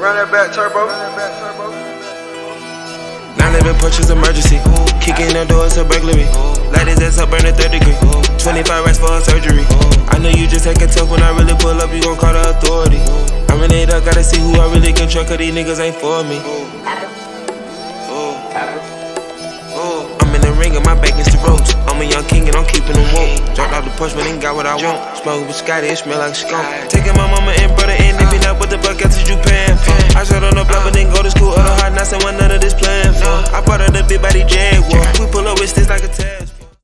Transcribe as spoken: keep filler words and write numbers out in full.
Run that back turbo. nine eleven purchase emergency. Kicking the door, it's a burglary. Light his ass up, burn a third degree. twenty-five racks for a surgery. I know you just acting tough when I really pull up, you gon' call the authority. I'm in it up, gotta see who I really can trust, cause these niggas ain't for me. I'm in the ring and my back against the ropes. I'm a young king and I'm keeping them woke. Dropped out the push, but ain't got what I want. Smoke with Scotty, it smell like a skunk. Taking my mama and brother in, if you not, what the fuck else is you paying for? I shot on the block, but didn't go to school. Other hard knocks and one none of this playing for. I bought her the big body Jaguar. We pull up with sticks like a test.